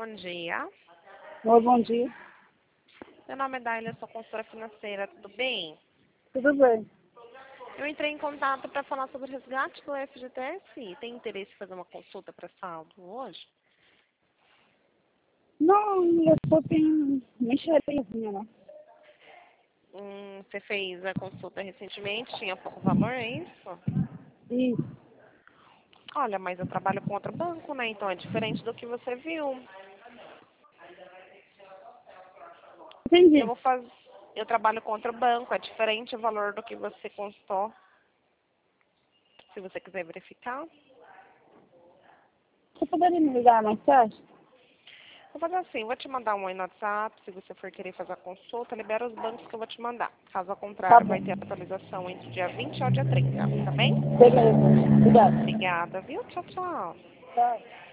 bom dia. Oi, bom dia. Meu nome é Daila, sou consultora financeira, tudo bem? Tudo bem? Eu entrei em contato para falar sobre o resgate do FGTS. Tem interesse em fazer uma consulta para saldo hoje? Não, eu só tenho mexerinha, né? Você fez a consulta recentemente, tinha pouco valor, é isso? Isso. Olha, mas eu trabalho com outro banco, né? Então é diferente do que você viu. Entendi. Eu trabalho com outro banco, é diferente o valor do que você consultou. Se você quiser verificar. Você poderia me ligar mais tarde? Vou fazer assim, vou te mandar um oi no WhatsApp, se você for querer fazer a consulta, libera os bancos que eu vou te mandar. Caso Tá contrário, vai bom. ter atualização entre o dia 20 e o dia 30, tá bem? Beleza. Obrigada. Obrigada, viu? Tchau, tchau. Tchau.